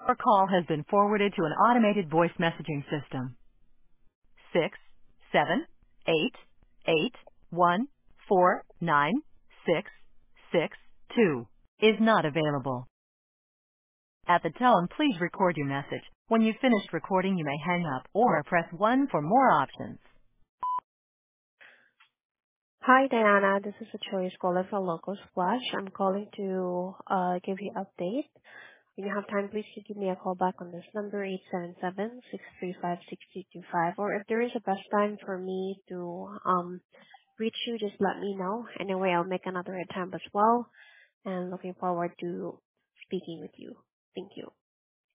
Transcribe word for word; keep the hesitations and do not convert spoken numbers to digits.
Your call has been forwarded to an automated voice messaging system. Six, seven, eight, eight, one, four, nine, six, six, two is not available. At the tone, please record your message. When you've finished recording, you may hang up or press one for more options. Hi, Diana. This is a choice caller from Local Splash. I'm calling to uh, give you update. When you have time, please give me a call back on this number, eight seven seven, six three five, six two two five. Or if there is a best time for me to um, reach you, just let me know. Anyway, I'll make another attempt as well. And looking forward to speaking with you. Thank you.